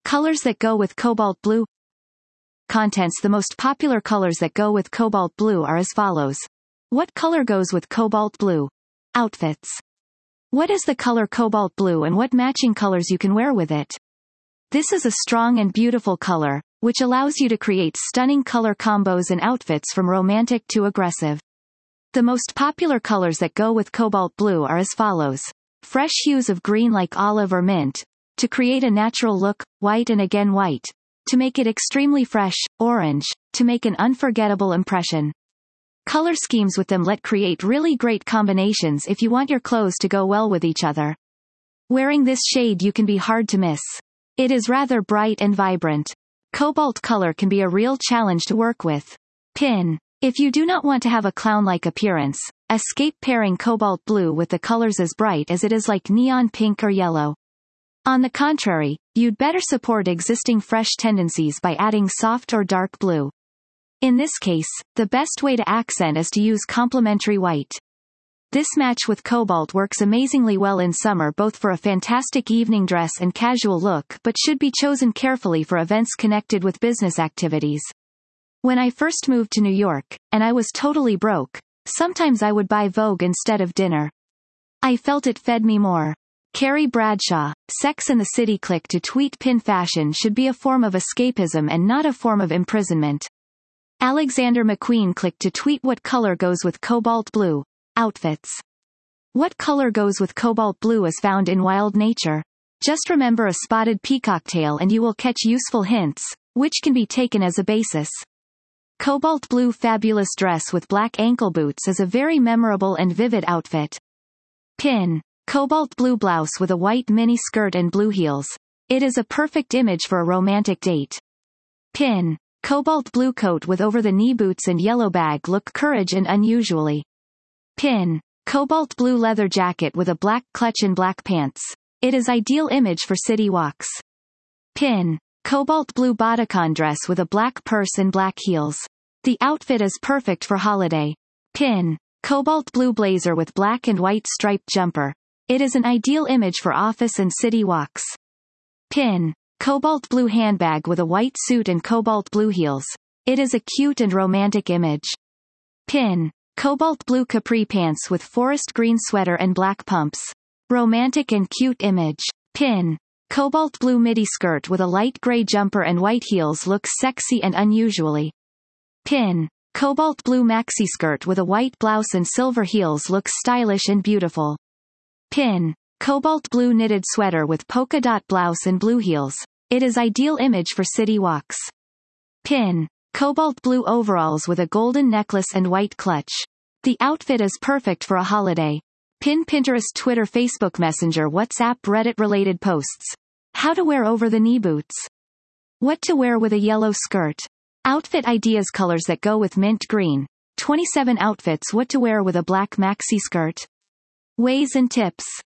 Colors that go with cobalt blue. Contents: the most popular colors that go with cobalt blue are as follows. What color goes with cobalt blue? Outfits. What is the color cobalt blue and what matching colors you can wear with it? This is a strong and beautiful color, which allows you to create stunning color combos and outfits from romantic to aggressive. The most popular colors that go with cobalt blue are as follows. Fresh hues of green like olive or mint, to create a natural look, white and again white, to make it extremely fresh, orange, to make an unforgettable impression. Color schemes with them let create really great combinations if you want your clothes to go well with each other. Wearing this shade you can be hard to miss. It is rather bright and vibrant. Cobalt color can be a real challenge to work with. Pin. If you do not want to have a clown-like appearance, escape pairing cobalt blue with the colors as bright as it is like neon pink or yellow. On the contrary, you'd better support existing fresh tendencies by adding soft or dark blue. In this case, the best way to accent is to use complementary white. This match with cobalt works amazingly well in summer both for a fantastic evening dress and casual look but should be chosen carefully for events connected with business activities. When I first moved to New York, and I was totally broke, sometimes I would buy Vogue instead of dinner. I felt it fed me more. Carrie Bradshaw, Sex and the City. Click to tweet. Pin fashion should be a form of escapism and not a form of imprisonment. Alexander McQueen. Click to tweet. What color goes with cobalt blue? Outfits. What color goes with cobalt blue is found in wild nature. Just remember a spotted peacock tail and you will catch useful hints, which can be taken as a basis. Cobalt blue fabulous dress with black ankle boots is a very memorable and vivid outfit. Pin. Cobalt blue blouse with a white mini skirt and blue heels. It is a perfect image for a romantic date. Pin. Cobalt blue coat with over-the-knee boots and yellow bag. Look courage and unusually. Pin. Cobalt blue leather jacket with a black clutch and black pants. It is ideal image for city walks. Pin. Cobalt blue bodycon dress with a black purse and black heels. The outfit is perfect for holiday. Pin. Cobalt blue blazer with black and white striped jumper. It is an ideal image for office and city walks. Pin. Cobalt blue handbag with a white suit and cobalt blue heels. It is a cute and romantic image. Pin. Cobalt blue capri pants with forest green sweater and black pumps. Romantic and cute image. Pin. Cobalt blue midi skirt with a light gray jumper and white heels. Looks sexy and unusually. Pin. Cobalt blue maxi skirt with a white blouse and silver heels. Looks stylish and beautiful. Pin. Cobalt blue knitted sweater with polka dot blouse and blue heels. It is ideal image for city walks. Pin. Cobalt blue overalls with a golden necklace and white clutch. The outfit is perfect for a holiday. Pin. Pinterest, Twitter, Facebook Messenger, WhatsApp, Reddit related posts. How to wear over-the-knee boots. What to wear with a yellow skirt. Outfit ideas. Colors that go with mint green. 27 outfits. What to wear with a black maxi skirt. Ways and tips.